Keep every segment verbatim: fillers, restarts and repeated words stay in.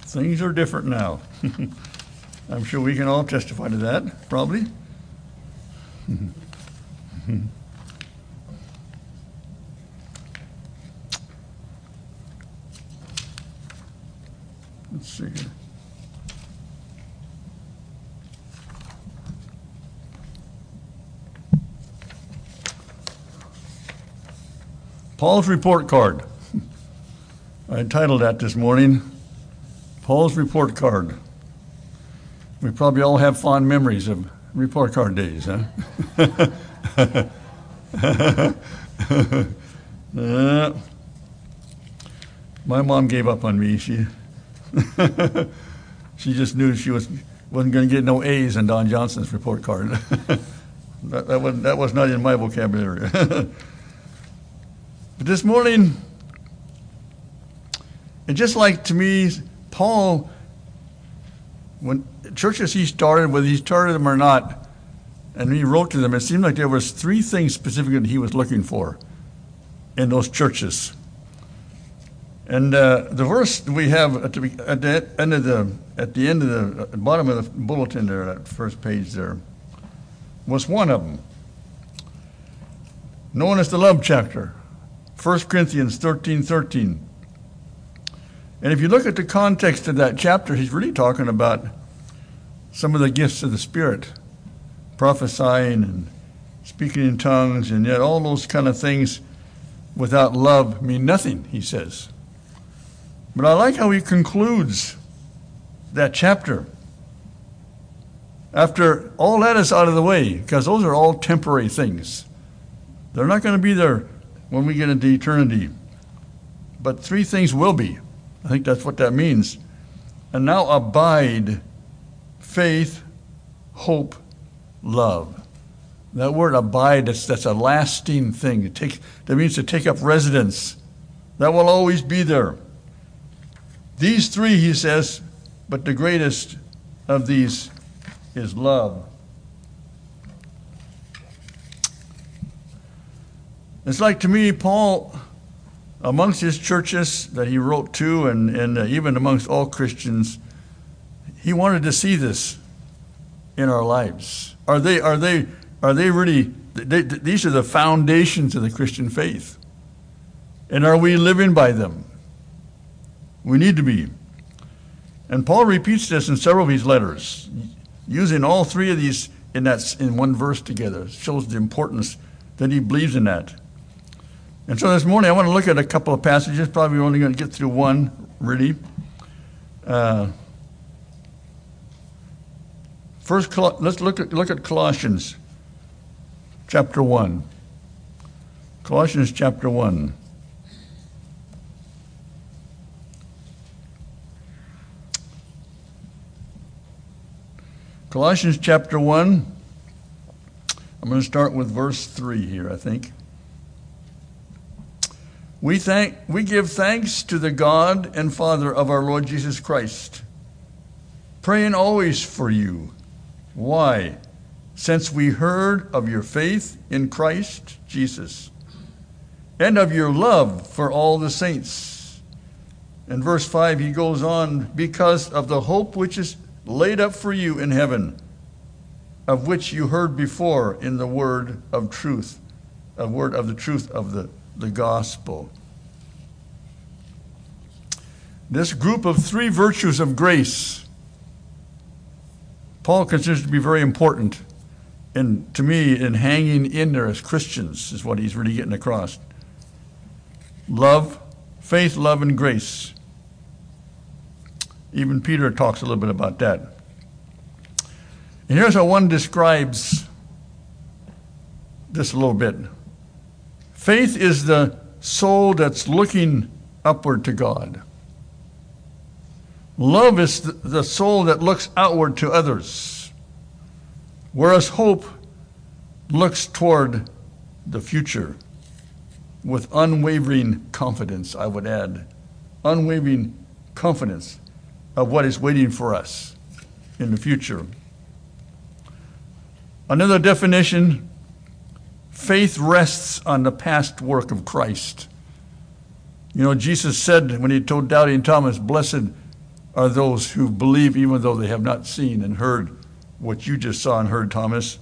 Things are different now. I'm sure we can all testify to that, probably. Let's see here. Paul's report card. I entitled that this morning, Paul's report card. We probably all have fond memories of report card days, huh? uh, my mom gave up on me. She she just knew she was, wasn't going to get no A's on Don Johnson's report card. that, that, was, that was not in my vocabulary. But this morning, and just like to me, Paul, when churches he started, whether he started them or not, and he wrote to them, it seemed like there was three things specifically that he was looking for in those churches. And uh, the verse we have at the, at the end of the at the end of the at the bottom of the bulletin there, that first page there, was one of them, known as the love chapter. First Corinthians thirteen thirteen. And if you look at the context of that chapter, he's really talking about some of the gifts of the Spirit, prophesying and speaking in tongues, and yet all those kind of things without love mean nothing, he says. But I like how he concludes that chapter. After all that is out of the way, because those are all temporary things. They're not going to be there when we get into eternity. But three things will be. I think that's what that means. And now abide, faith, hope, love. That word abide, that's, that's a lasting thing. It takes, that means to take up residence. That will always be there. These three, he says, but the greatest of these is love. It's like, to me, Paul, amongst his churches that he wrote to, and, and uh, even amongst all Christians, he wanted to see this in our lives. Are they, are they, are they really, they, these are the foundations of the Christian faith. And are we living by them? We need to be. And Paul repeats this in several of his letters, using all three of these in, that, in one verse together. It shows the importance that he believes in that. And so this morning I want to look at a couple of passages. Probably we're only going to get through one, really. Uh, first, let's look at look at Colossians chapter one. Colossians chapter one. Colossians chapter one. I'm going to start with verse three here, I think. We thank, we give thanks to the God and Father of our Lord Jesus Christ, praying always for you. Why? Since we heard of your faith in Christ Jesus and of your love for all the saints. In verse five, he goes on, because of the hope which is laid up for you in heaven, of which you heard before in the word of truth, a word of the truth of the the gospel. This group of three virtues of grace, Paul considers to be very important, and to me, in hanging in there as Christians, is what he's really getting across. Love, faith, love, and grace. Even Peter talks a little bit about that. And here's how one describes this a little bit. Faith is the soul that's looking upward to God. Love is the soul that looks outward to others, whereas hope looks toward the future with unwavering confidence, I would add. Unwavering confidence of what is waiting for us in the future. Another definition, faith rests on the past work of Christ. You know, Jesus said when he told doubting Thomas, blessed are those who believe even though they have not seen and heard what you just saw and heard, Thomas.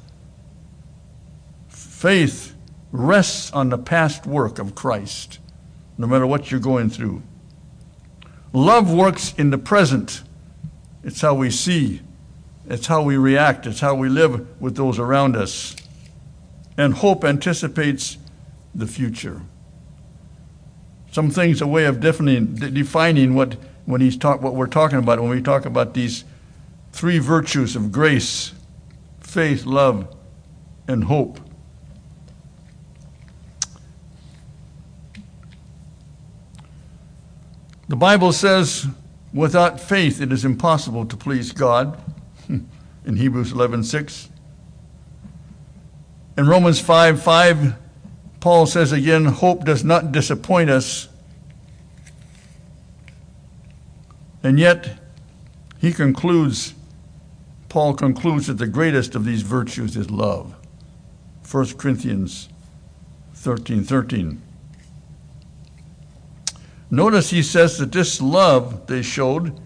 Faith rests on the past work of Christ, no matter what you're going through. Love works in the present. It's how we see. It's how we react. It's how we live with those around us. And hope anticipates the future. Some things, a way of defining, defining what when he's talk, what we're talking about when we talk about these three virtues of grace, faith, love, and hope. The Bible says, without faith it is impossible to please God, in Hebrews eleven six. In Romans five five, Paul says again, hope does not disappoint us. And yet, he concludes, Paul concludes that the greatest of these virtues is love. First Corinthians thirteen thirteen. Notice he says that this love they showed,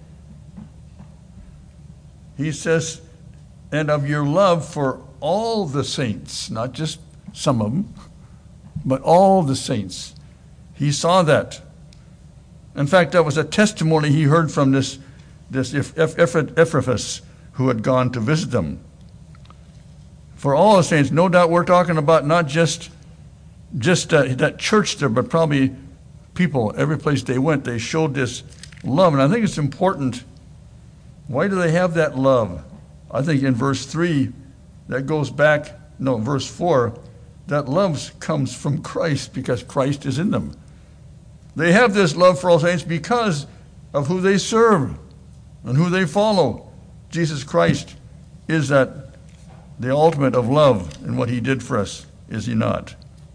he says, and of your love for all the saints, not just some of them, but all the saints. He saw that. In fact, that was a testimony he heard from this, this Epaphras who had gone to visit them. For all the saints, no doubt we're talking about not just, just uh, that church there, but probably people, every place they went, they showed this love. And I think it's important. Why do they have that love? I think in verse three, that goes back, no, verse four, that love comes from Christ because Christ is in them. They have this love for all saints because of who they serve and who they follow. Jesus Christ is that the ultimate of love and what he did for us, is he not?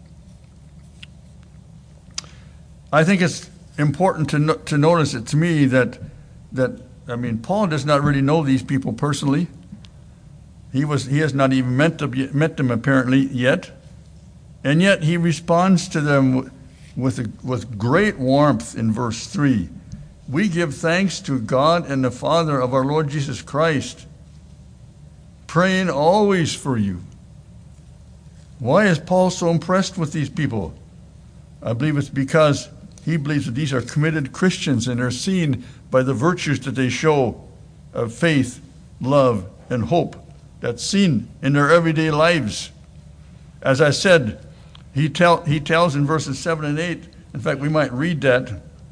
I think it's important to no, to notice it to me that that I mean Paul does not really know these people personally. He was he has not even met them, met them apparently yet, and yet he responds to them with with great warmth in verse three. We give thanks to God and the Father of our Lord Jesus Christ, praying always for you. Why is Paul so impressed with these people? I believe it's because he believes that these are committed Christians and are seen by the virtues that they show of faith, love, and hope that's seen in their everyday lives. As I said, he, tell, he tells in verses seven and eight, in fact, we might read that.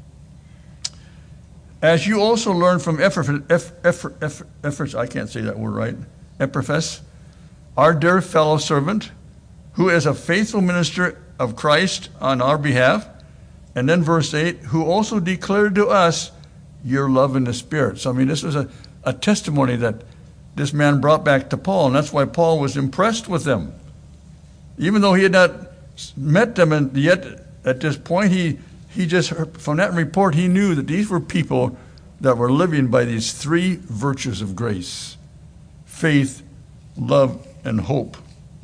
As you also learn from Epaphras, I can't say that word right, Epaphras, our dear fellow servant, who is a faithful minister of Christ on our behalf. And then verse eight, who also declared to us your love in the Spirit. So, I mean, this was a, a testimony that this man brought back to Paul, and that's why Paul was impressed with them. Even though he had not met them, and yet at this point, he, he just, heard, from that report, he knew that these were people that were living by these three virtues of grace: faith, love, and hope.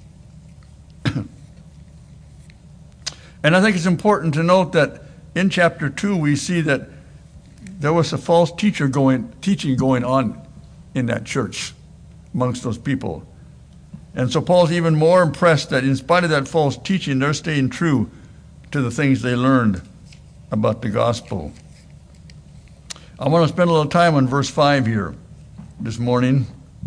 And I think it's important to note that in chapter two, we see that there was a false teacher going, teaching going on in that church amongst those people. And so Paul's even more impressed that in spite of that false teaching, they're staying true to the things they learned about the gospel. I want to spend a little time on verse five here this morning.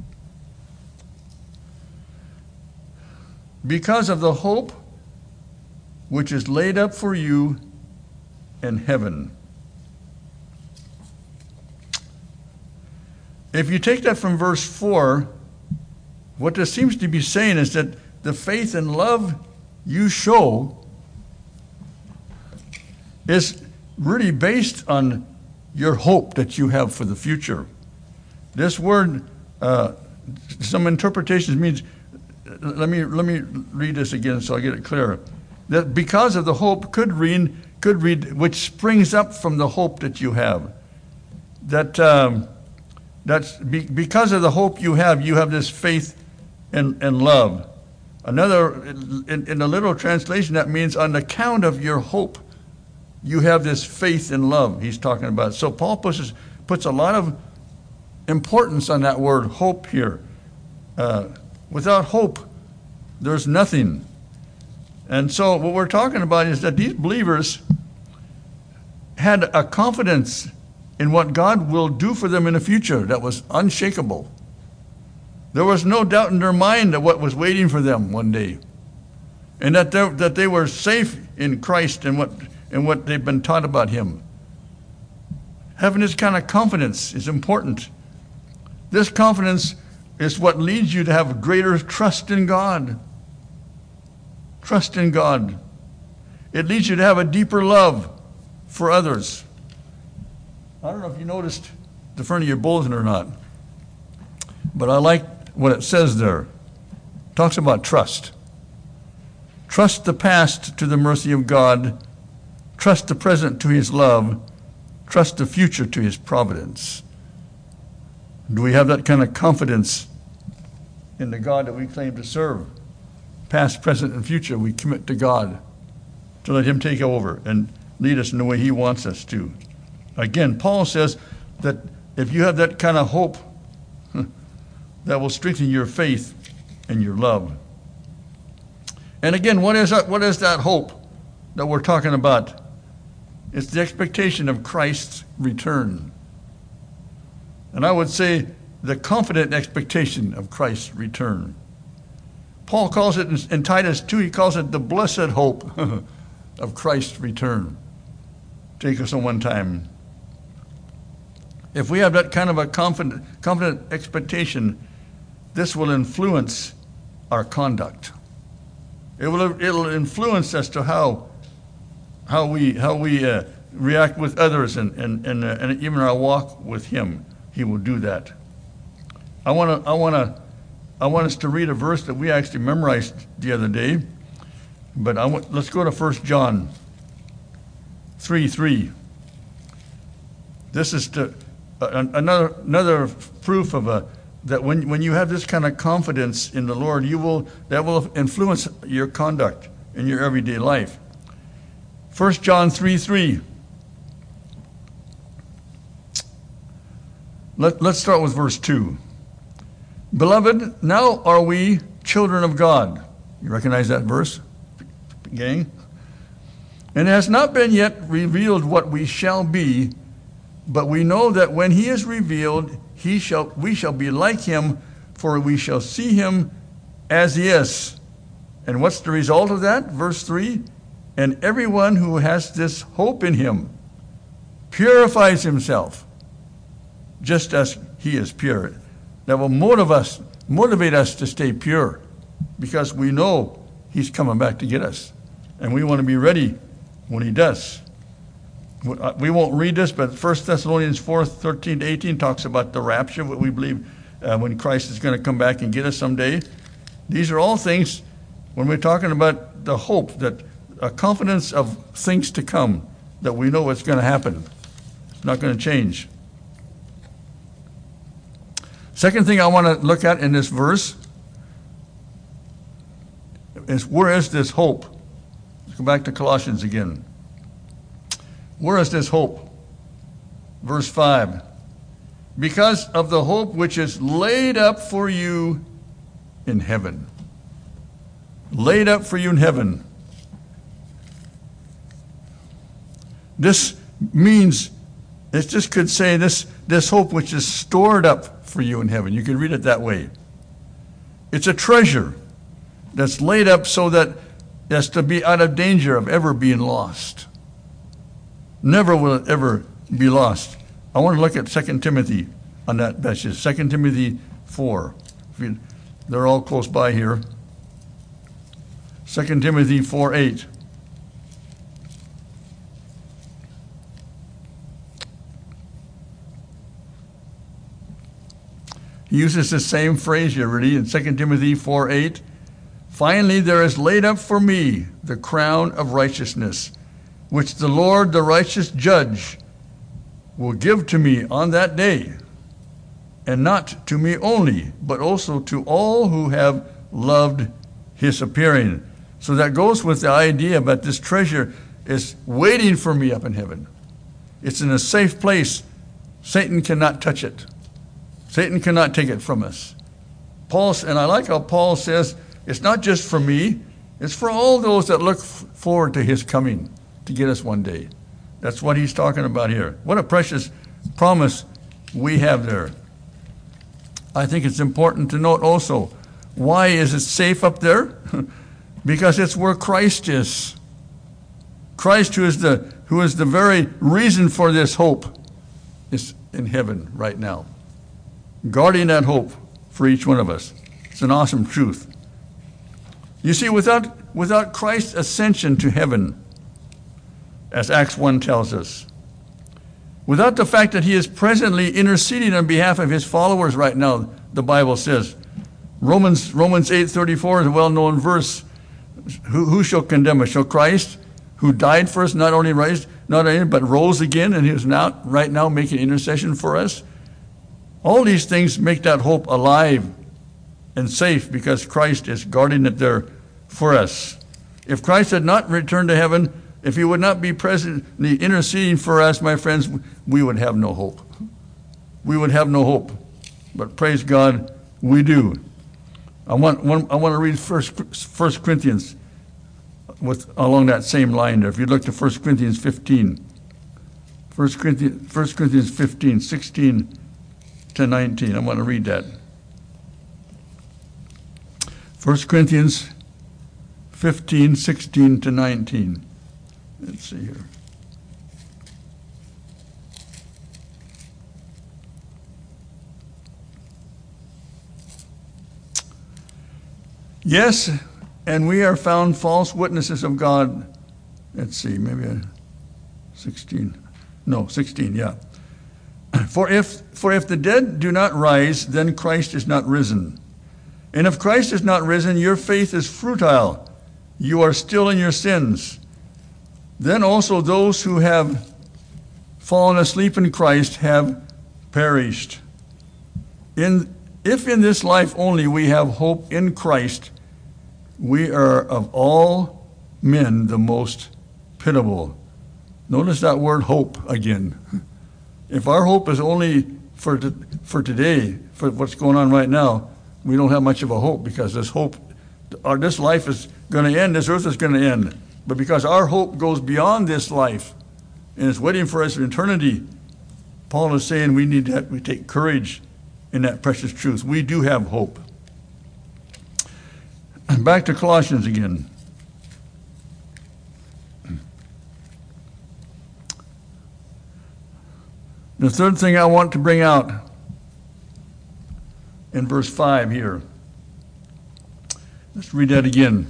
Because of the hope which is laid up for you in heaven. If you take that from verse four, what this seems to be saying is that the faith and love you show is really based on your hope that you have for the future. This word, uh, some interpretations means, let me let me read this again so I get it clearer. That because of the hope could read, could read, which springs up from the hope that you have. That um, that's be, because of the hope you have, you have this faith and, and love. Another, in, in a literal translation, that means on account of your hope, you have this faith and love he's talking about. So Paul pushes, puts a lot of importance on that word hope here. Uh, without hope, there's nothing. And so what we're talking about is that these believers had a confidence in what God will do for them in the future that was unshakable. There was no doubt in their mind of what was waiting for them one day, and that they, that they were safe in Christ and what and what they've been taught about Him. Having this kind of confidence is important. This confidence is what leads you to have greater trust in God. Trust in God. It leads you to have a deeper love for others. I don't know if you noticed the front of your bulletin or not, but I like what it says there. It talks about trust. Trust the past to the mercy of God. Trust the present to His love. Trust the future to His providence. Do we have that kind of confidence in the God that we claim to serve? Past, present, and future, we commit to God to let Him take over and lead us in the way He wants us to. Again, Paul says that if you have that kind of hope, that will strengthen your faith and your love. And again, what is that, what is that hope that we're talking about? It's the expectation of Christ's return. And I would say the confident expectation of Christ's return. Paul calls it in, in Titus two, he calls it the blessed hope of Christ's return. Take us on one time. If we have that kind of a confident, confident expectation, this will influence our conduct. It will it'll influence as to how how we how we uh, react with others and and and, uh, and even our walk with Him. He will do that. I want to I want to I want us to read a verse that we actually memorized the other day, but I want, let's go to First John three three. This is to, uh, another another proof of a that when when you have this kind of confidence in the Lord, you will that will influence your conduct in your everyday life. First John three three. Let, let's start with verse two. Beloved, now are we children of God. You recognize that verse, gang? And it has not been yet revealed what we shall be, but we know that when He is revealed, he shall we shall be like Him, for we shall see Him as He is. And what's the result of that? Verse three, and everyone who has this hope in Him purifies himself, just as He is pure. That will motivate us, motivate us to stay pure, because we know He's coming back to get us, and we want to be ready when He does. We won't read this, but First Thessalonians four thirteen to eighteen talks about the rapture, what we believe uh, when Christ is going to come back and get us someday. These are all things, when we're talking about the hope, that a confidence of things to come, that we know what's going to happen. It's not going to change. Second thing I want to look at in this verse is, where is this hope? Let's go back to Colossians again. Where is this hope? Verse five. Because of the hope which is laid up for you in heaven. Laid up for you in heaven. This means, it just could say this, this hope which is stored up for you in heaven. You can read it that way. It's a treasure that's laid up so that that's to be out of danger of ever being lost. Never will it ever be lost. I want to look at Second Timothy on that passage. Second Timothy four. If you, they're all close by here. Second Timothy four eight. He uses the same phrase here, really, in Second Timothy four eight. Finally, there is laid up for me the crown of righteousness, which the Lord, the righteous judge, will give to me on that day, and not to me only, but also to all who have loved His appearing. So that goes with the idea that this treasure is waiting for me up in heaven. It's in a safe place Satan cannot touch it. Satan cannot take it from us. Paul, and I like how Paul says, it's not just for me, it's for all those that look f- forward to his coming to get us one day. That's what he's talking about here. What a precious promise we have there. I think it's important to note also, why is it safe up there? Because it's where Christ is. Christ, who is the who is the very reason for this hope, is in heaven right now, guarding that hope for each one of us. It's an awesome truth. You see, without without Christ's ascension to heaven, as Acts one tells us, without the fact that he is presently interceding on behalf of his followers right now, the Bible says, Romans Romans eight thirty-four is a well-known verse. Who, who shall condemn us? Shall Christ, who died for us, not only raised, not only, but rose again, and he is now right now making intercession for us? All these things make that hope alive and safe because Christ is guarding it there for us. If Christ had not returned to heaven, if he would not be presently interceding for us, my friends, we would have no hope. We would have no hope. But praise God, we do. I want, one, I want to read First Corinthians with along that same line there. If you look to First Corinthians fifteen. First Corinthians, First Corinthians fifteen, sixteen to nineteen. I want to read that. First Corinthians fifteen, sixteen to nineteen. Let's see here. Yes, and we are found false witnesses of God. Let's see, maybe sixteen. No, sixteen, yeah. For if for if the dead do not rise, then Christ is not risen. And if Christ is not risen, your faith is futile. You are still in your sins. Then also those who have fallen asleep in Christ have perished. In If in this life only we have hope in Christ, we are of all men the most pitiable. Notice that word hope again. If our hope is only for t- for today, for what's going on right now, we don't have much of a hope because this hope, our, this life is going to end, this earth is going to end. But because our hope goes beyond this life and is waiting for us in eternity, Paul is saying we need to have, we take courage in that precious truth. We do have hope. Back to Colossians again. The third thing I want to bring out in verse five here. Let's read that again.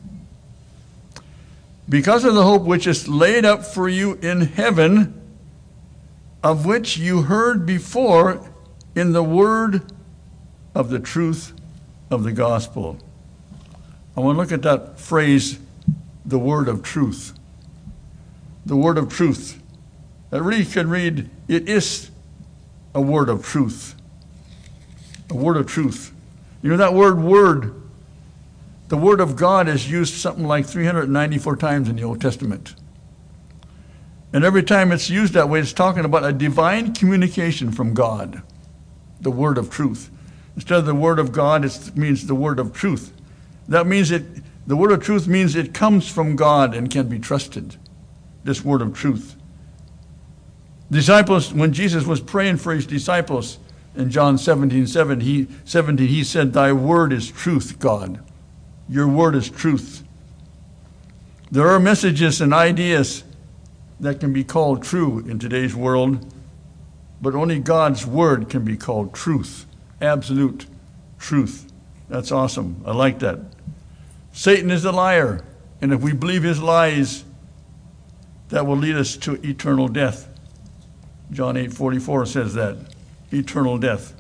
Because of the hope which is laid up for you in heaven, of which you heard before in the word of the truth of the gospel. I want to look at that phrase, the word of truth. The word of truth. That really can read, it is a word of truth. A word of truth. You know that word, word, the word of God is used something like three hundred ninety-four times in the Old Testament. And every time it's used that way, it's talking about a divine communication from God. The word of truth. Instead of the word of God, it means the word of truth. That means it, the word of truth means it comes from God and can be trusted. This word of truth. Disciples, when Jesus was praying for his disciples in John seventeen, seven, he, seventeen, he said, thy word is truth, God. Your word is truth. There are messages and ideas that can be called true in today's world, but only God's word can be called truth, absolute truth. That's awesome. I like that. Satan is a liar, and if we believe his lies, that will lead us to eternal death. John eight forty-four says that, eternal death.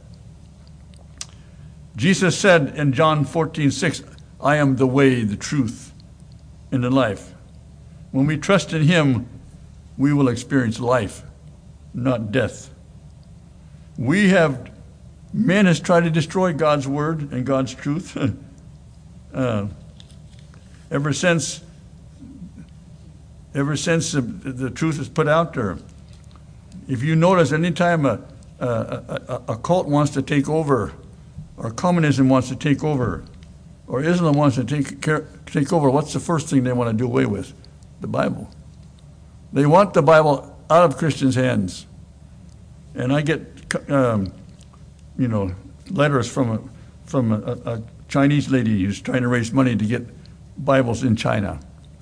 Jesus said in John fourteen six, I am the way, the truth, and the life. When we trust in him, we will experience life, not death. We have, man has tried to destroy God's word and God's truth. uh, ever since, ever since the, the truth is put out there. if you notice, anytime a, a, a, a cult wants to take over, or communism wants to take over, or Islam wants to take, care, take over, what's the first thing they want to do away with? The Bible. They want the Bible out of Christians' hands. And I get, um, you know, letters from a, from a, a Chinese lady who's trying to raise money to get Bibles in China.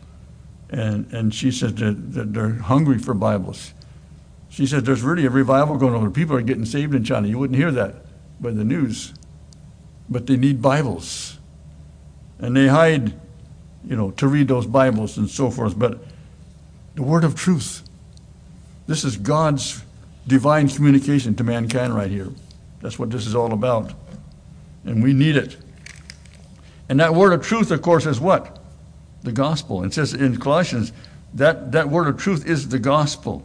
And and she said that, that they're hungry for Bibles. She said there's really a revival going on. People are getting saved in China. You wouldn't hear that by the news. But they need Bibles. And they hide, you know, to read those Bibles and so forth. But the word of truth, this is God's divine communication to mankind right here. That's what this is all about. And we need it. And that word of truth, of course, is what? The gospel. It says in Colossians that that word of truth is the gospel.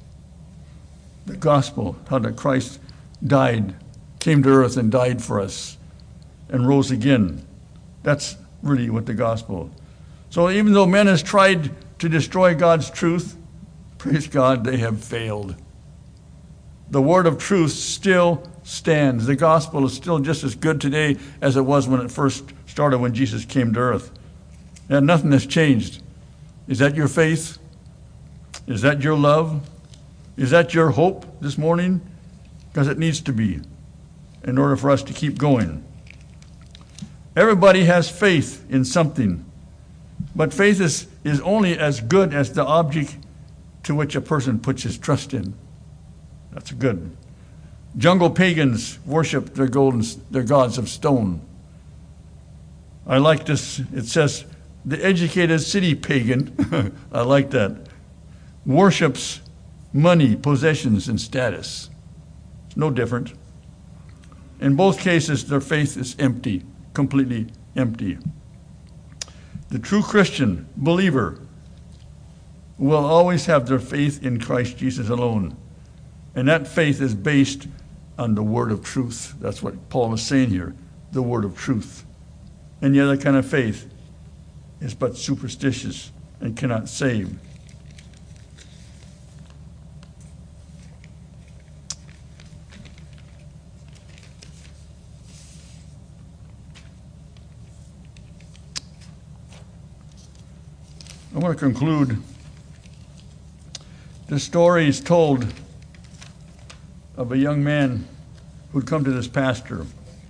The gospel, how that Christ died, came to earth and died for us and rose again. That's really what the gospel. So even though men has tried to destroy God's truth, praise God, they have failed. The word of truth still stands. The gospel is still just as good today as it was when it first started, when Jesus came to earth. And nothing has changed. Is that your faith? Is that your love? Is that your hope this morning? Because it needs to be in order for us to keep going. Everybody has faith in something, but faith is, is only as good as the object to which a person puts his trust in. That's good. Jungle pagans worship their golden, their gods of stone. I like this. It says, the educated city pagan, I like that, worships money, possessions, and status. It's no different. In both cases, their faith is empty, completely empty. The true Christian believer will always have their faith in Christ Jesus alone. And that faith is based on the word of truth. That's what Paul is saying here, the word of truth. Any other kind of faith is but superstitious and cannot save. I want to conclude. The story is told of a young man who'd come to this pastor.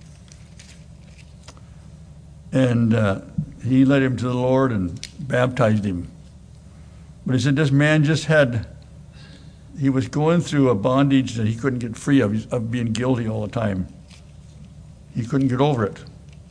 And uh, he led him to the Lord and baptized him. But he said this man just had, he was going through a bondage that he couldn't get free of, of being guilty all the time. He couldn't get over it.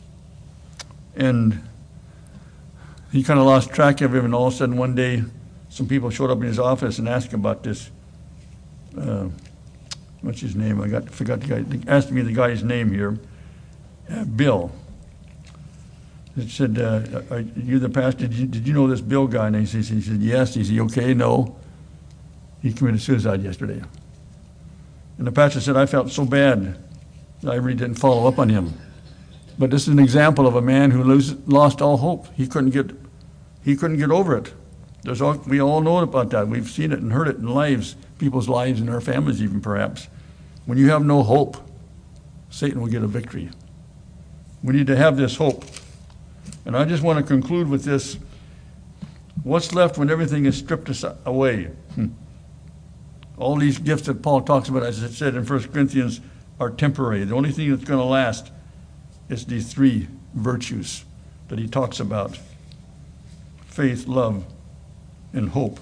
And he kind of lost track of him, and all of a sudden one day some people showed up in his office and asked him about this. Uh, what's his name? I got forgot the guy. They asked me the guy's name here. Uh, Bill. It said, uh, "Are you the pastor? Did you, did you know this Bill guy?" And he said, he said, "Yes." He said, "Okay, no. He committed suicide yesterday." And the pastor said, "I felt so bad that I really didn't follow up on him." But this is an example of a man who lose, lost all hope. He couldn't get, he couldn't get over it. There's all, we all know about that. We've seen it and heard it in lives, people's lives and our families even perhaps. When you have no hope, Satan will get a victory. We need to have this hope. And I just want to conclude with this. What's left when everything is stripped away? Hmm. All these gifts that Paul talks about, as it said in First Corinthians, are temporary. The only thing that's going to last is these three virtues that he talks about: faith, love, and hope.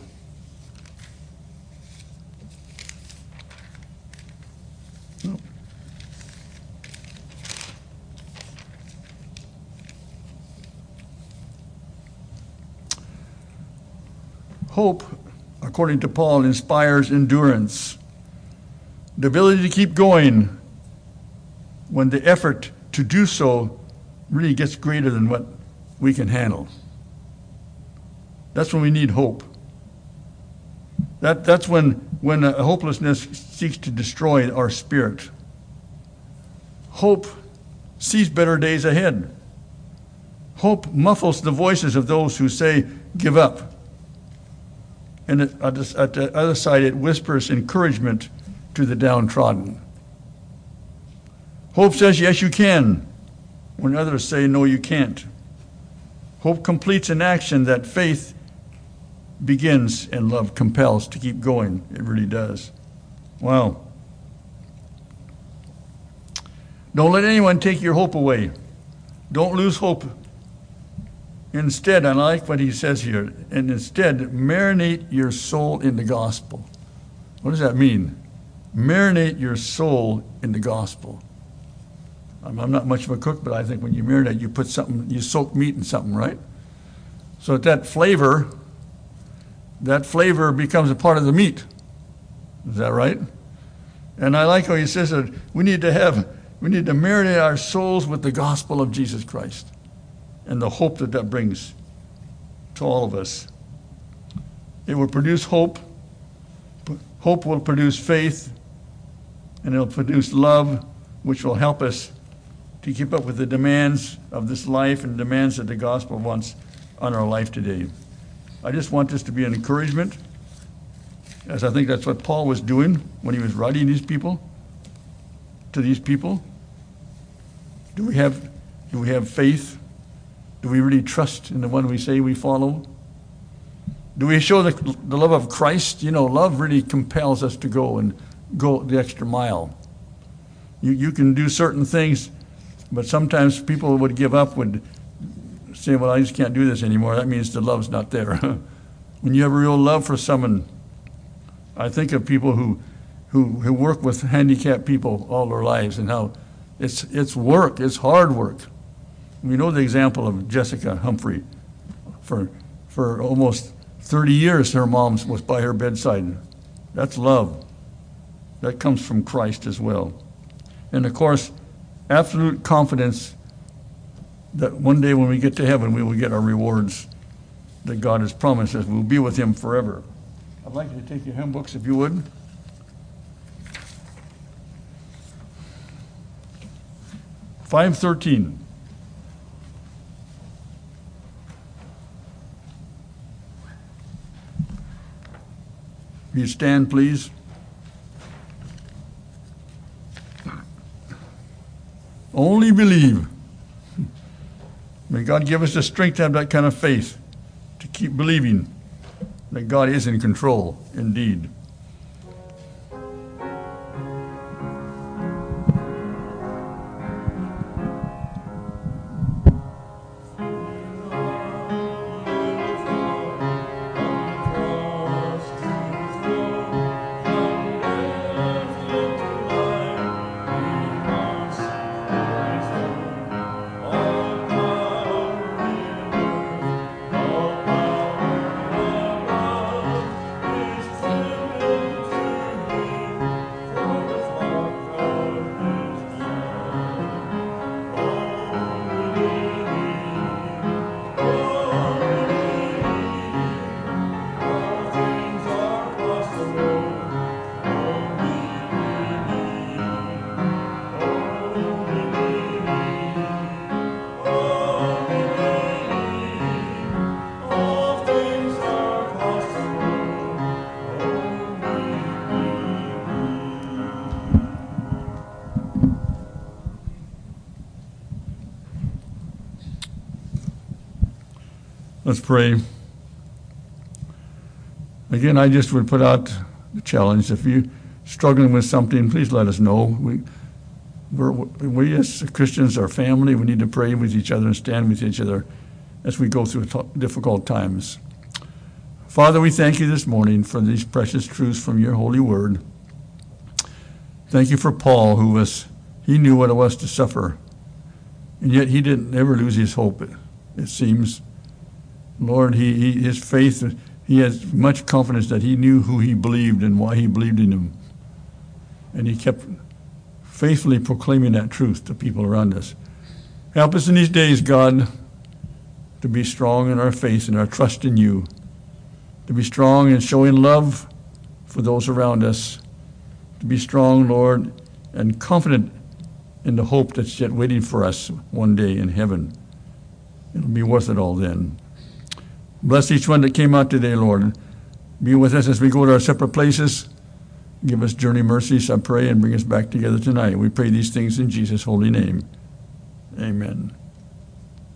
Hope, according to Paul, inspires endurance, the ability to keep going when the effort to do so really gets greater than what we can handle. That's when we need hope. That, that's when, when a hopelessness seeks to destroy our spirit. Hope sees better days ahead. Hope muffles the voices of those who say, "Give up." and it, at the other side, it whispers encouragement to the downtrodden. Hope says, yes, you can, when others say, no, you can't. Hope completes an action that faith begins and love compels to keep going. It really does. Wow. Don't let anyone take your hope away. Don't lose hope. Instead, I like what he says here, and instead, marinate your soul in the gospel. What does that mean? Marinate your soul in the gospel. I'm, I'm not much of a cook, but I think when you marinate, you put something, you soak meat in something, right? So that flavor, that flavor becomes a part of the meat. Is that right? And I like how he says that we need to have, we need to marinate our souls with the gospel of Jesus Christ and the hope that that brings to all of us. It will produce hope. Hope will produce faith, and it will produce love, which will help us to keep up with the demands of this life and demands that the gospel wants on our life today. I just want this to be an encouragement, as I think that's what Paul was doing when he was writing these people, to these people. Do we have, do we have faith? Do we really trust in the one we say we follow? Do we show the, the love of Christ? You know, love really compels us to go and go the extra mile. You, you can do certain things, but sometimes people would give up, would say, well, I just can't do this anymore. That means the love's not there. When you have a real love for someone, I think of people who, who, who work with handicapped people all their lives and how it's, it's work, it's hard work. We know the example of Jessica Humphrey. For, for almost thirty years, her mom was by her bedside. That's love. That comes from Christ as well. And of course, absolute confidence that one day when we get to heaven, we will get our rewards that God has promised us. We'll be with him forever. I'd like you to take your hymn books, if you would. five thirteen. Will you stand, please? Only believe. May God give us the strength to have that kind of faith, to keep believing that God is in control, indeed. Let's pray. Again, I just would put out the challenge. If you're struggling with something, please let us know. We, we're, we as Christians are family. We need to pray with each other and stand with each other as we go through t- difficult times. Father, we thank you this morning for these precious truths from your holy word. Thank you for Paul, who was, he knew what it was to suffer, and yet he didn't ever lose his hope, it, it seems. Lord, he, he his faith, he has much confidence that he knew who he believed and why he believed in him. And he kept faithfully proclaiming that truth to people around us. Help us in these days, God, to be strong in our faith and our trust in you, to be strong in showing love for those around us, to be strong, Lord, and confident in the hope that's yet waiting for us one day in heaven. It'll be worth it all then. Bless each one that came out today, Lord. Be with us as we go to our separate places. Give us journey mercies, I pray, and bring us back together tonight. We pray these things in Jesus' holy name. Amen.